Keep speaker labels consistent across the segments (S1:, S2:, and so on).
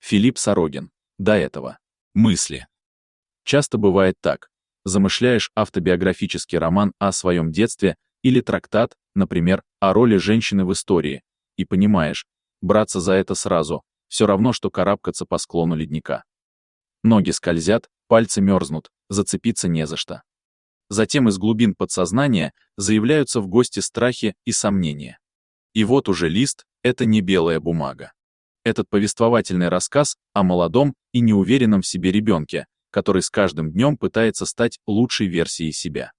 S1: Филипп Сорогин. До этого. Мысли. Часто бывает так. Замышляешь автобиографический роман о своем детстве или трактат, например, о роли женщины в истории, и понимаешь, браться за это сразу, все равно, что карабкаться по склону ледника. Ноги скользят, пальцы мерзнут, зацепиться не за что. Затем из глубин подсознания заявляются в гости страхи и сомнения. И вот уже лист — это не белая бумага. Этот повествовательный рассказ о молодом и неуверенном в себе ребенке, который с каждым днем пытается стать лучшей версией себя.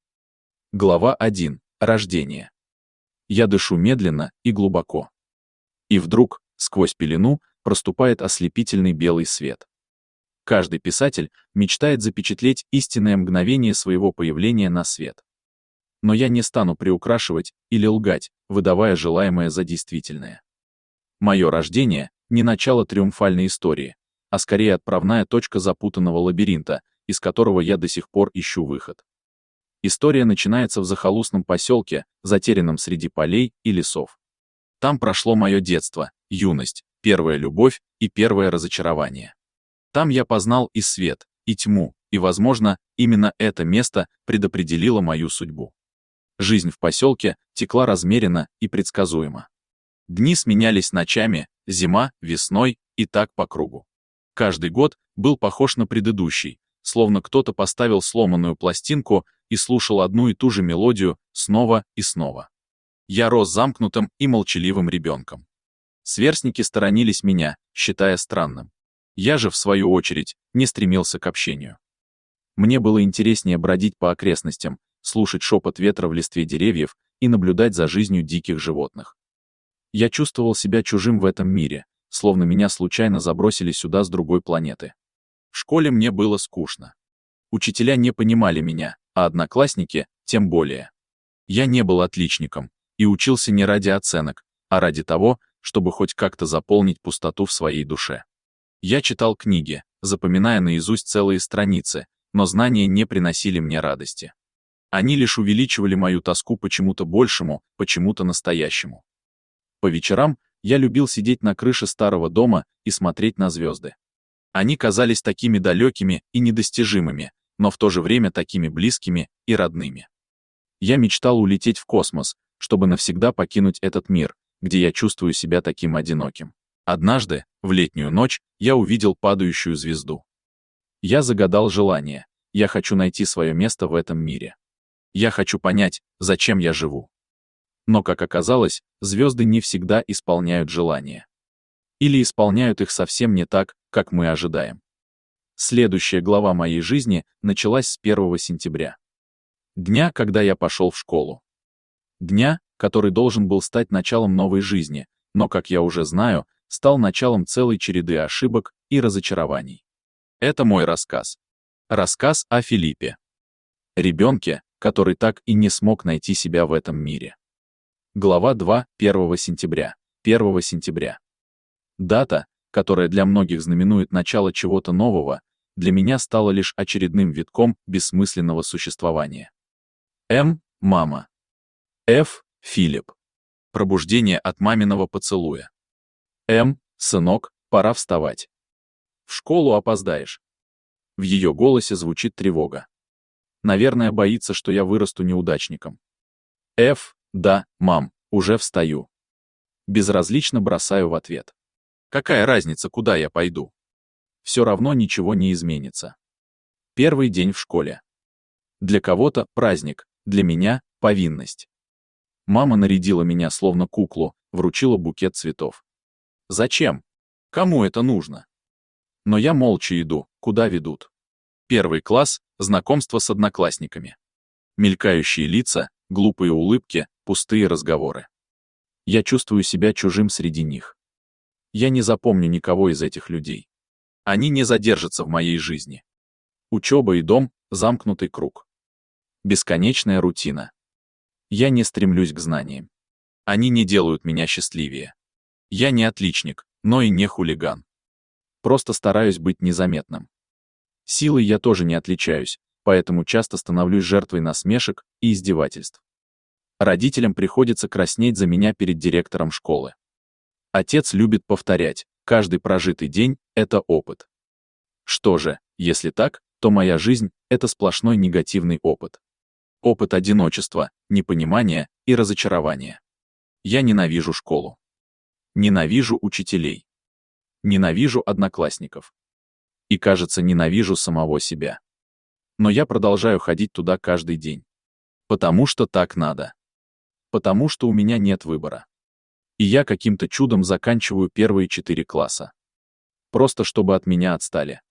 S1: Глава 1. Рождение. Я дышу медленно и глубоко. И вдруг, сквозь пелену, проступает ослепительный белый свет. Каждый писатель мечтает запечатлеть истинное мгновение своего появления на свет. Но я не стану приукрашивать или лгать, выдавая желаемое за действительное. Мое рождение — не начало триумфальной истории, а скорее отправная точка запутанного лабиринта, из которого я до сих пор ищу выход. История начинается в захолустном поселке, затерянном среди полей и лесов. Там прошло мое детство, юность, первая любовь и первое разочарование. Там я познал и свет, и тьму, и, возможно, именно это место предопределило мою судьбу. Жизнь в поселке текла размеренно и предсказуемо. Дни сменялись ночами, зима, весной и так по кругу. Каждый год был похож на предыдущий, словно кто-то поставил сломанную пластинку и слушал одну и ту же мелодию снова и снова. Я рос замкнутым и молчаливым ребенком. Сверстники сторонились меня, считая странным. Я же, в свою очередь, не стремился к общению. Мне было интереснее бродить по окрестностям, слушать шепот ветра в листве деревьев и наблюдать за жизнью диких животных. Я чувствовал себя чужим в этом мире, словно меня случайно забросили сюда с другой планеты. В школе мне было скучно. Учителя не понимали меня, а одноклассники тем более. Я не был отличником и учился не ради оценок, а ради того, чтобы хоть как-то заполнить пустоту в своей душе. Я читал книги, запоминая наизусть целые страницы, но знания не приносили мне радости. Они лишь увеличивали мою тоску по чему-то большему, почему-то настоящему. По вечерам я любил сидеть на крыше старого дома и смотреть на звезды. Они казались такими далекими и недостижимыми, но в то же время такими близкими и родными. Я мечтал улететь в космос, чтобы навсегда покинуть этот мир, где я чувствую себя таким одиноким. Однажды, в летнюю ночь, я увидел падающую звезду. Я загадал желание. Я хочу найти свое место в этом мире. Я хочу понять, зачем я живу. Но, как оказалось, звезды не всегда исполняют желания. Или исполняют их совсем не так, как мы ожидаем. Следующая глава моей жизни началась с 1 сентября. Дня, когда я пошел в школу. Дня, который должен был стать началом новой жизни, но, как я уже знаю, стал началом целой череды ошибок и разочарований. Это мой рассказ. Рассказ о Филиппе. Ребенке, который так и не смог найти себя в этом мире. Глава 2. 1 сентября. 1 сентября. Дата, которая для многих знаменует начало чего-то нового, для меня стала лишь очередным витком бессмысленного существования. М. Мама. Ф. Филипп. Пробуждение от маминого поцелуя. М. Сынок, пора вставать. В школу опоздаешь. В ее голосе звучит тревога. Наверное, боится, что я вырасту неудачником. Ф. Да, мам, уже встаю. Безразлично бросаю в ответ. Какая разница, куда я пойду? Все равно ничего не изменится. Первый день в школе. Для кого-то праздник, для меня повинность. Мама нарядила меня словно куклу, вручила букет цветов. Зачем? Кому это нужно? Но я молча иду, куда ведут. 1 класс, знакомство с одноклассниками. Мелькающие лица, глупые улыбки, пустые разговоры. Я чувствую себя чужим среди них. Я не запомню никого из этих людей. Они не задержатся в моей жизни. Учеба и дом — замкнутый круг. Бесконечная рутина. Я не стремлюсь к знаниям. Они не делают меня счастливее. Я не отличник, но и не хулиган. Просто стараюсь быть незаметным. Силой я тоже не отличаюсь, поэтому часто становлюсь жертвой насмешек и издевательств. Родителям приходится краснеть за меня перед директором школы. Отец любит повторять: Каждый прожитый день — это опыт. Что же, если так, то моя жизнь — это сплошной негативный опыт. Опыт одиночества, непонимания и разочарования. Я ненавижу школу. Ненавижу учителей. Ненавижу одноклассников. И, кажется, ненавижу самого себя. Но я продолжаю ходить туда каждый день. Потому что так надо. Потому что у меня нет выбора. И я каким-то чудом заканчиваю первые 4 класса. Просто чтобы от меня отстали.